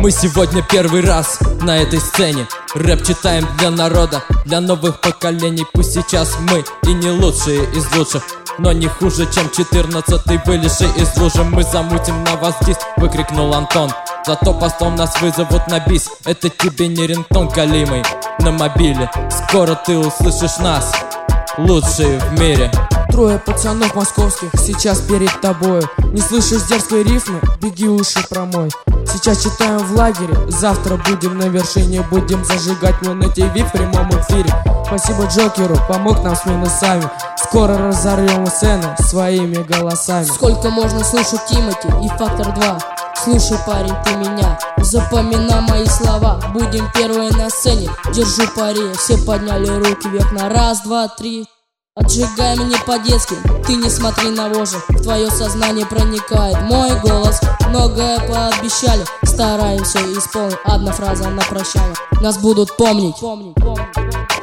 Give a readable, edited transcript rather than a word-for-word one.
Мы сегодня первый раз на этой сцене. Рэп читаем для народа, для новых поколений. Пусть сейчас мы и не лучшие из лучших, но не хуже, чем 14-й вылезший из лужи. Мы замутим на вас диск, выкрикнул Антон. Зато постом нас вызовут на бис. Это тебе не рингтон галимый на мобиле. Скоро ты услышишь нас, лучшие в мире. Трое пацанов московских сейчас перед тобою. Не слышишь дерзкой рифмы? Беги, уши промой. Сейчас читаем в лагере, завтра будем на вершине. Будем зажигать мы на ТВ в прямом эфире. Спасибо Джокеру, помог нам с минусами. Скоро разорвем сцену своими голосами. Сколько можно слушать Тимати и Фактор 2? Слушай, парень, ты меня, запоминай мои слова. Будем первые на сцене, держу пари. Все подняли руки вверх на раз, два, три. Отжигай меня по-детски, ты не смотри на вожжи. В твое сознание проникает мой голос. Многое пообещали, стараемся исполнить. Одна фраза на прощание, нас будут помнить.